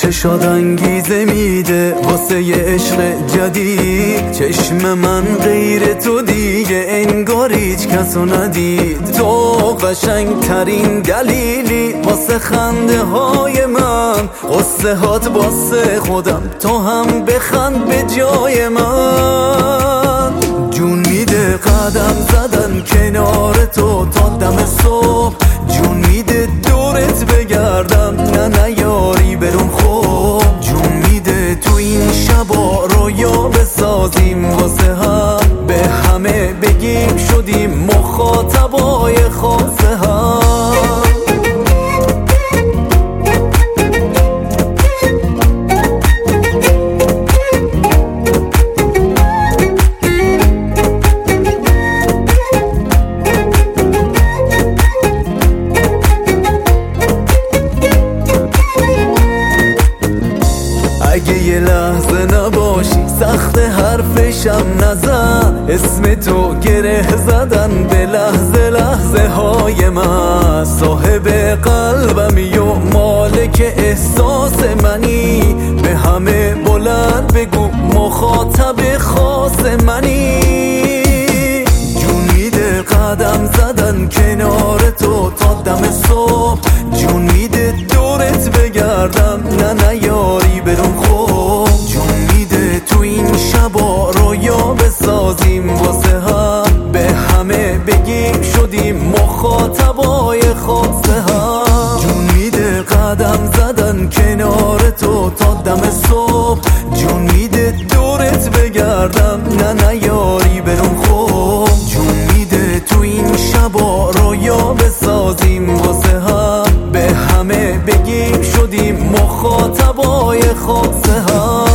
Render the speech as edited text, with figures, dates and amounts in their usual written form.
چشاد انگیزه میده واسه یه عشق جدید. چشم من غیر تو دیگه انگار هیچ کسو ندید. تو قشنگ ترین دلیلی واسه خنده های من. قصه هات واسه خودم تو هم بخند به جای من. جون میده قدم زدن کنار تو تا دم صبح. جون میده دورت بگردم نه نیاری برون خوب. جون میده تو این شبا رویا بسازیم واسه هم. به همه بگیم شدیم مخاطبای خاصه هم. اگه یه لحظه نباشی سخت حرفشم نزن. اسم تو گره زدن به لحظه لحظه های من. صاحب قلبمی و مالک احساس منی. به همه بلند بگو مخاطب خاص منی. جون میده قدم زدن کنار تو تا دم صبح. جون میده دورت بگردم نه نیاری برون خوب. جون میده تو این شبا رویا بسازیم واسه هم. به همه بگیم شدیم مخاطبای خاصه هم. جون میده قدم زدن کنار تو تا دم صبح. جون میده دورت بگردم نه نیاری برون خوب. جون میده تو این شبا رویا بسازیم واسه هم. به همه بگیم شدیم مخاطبای خاصه هم.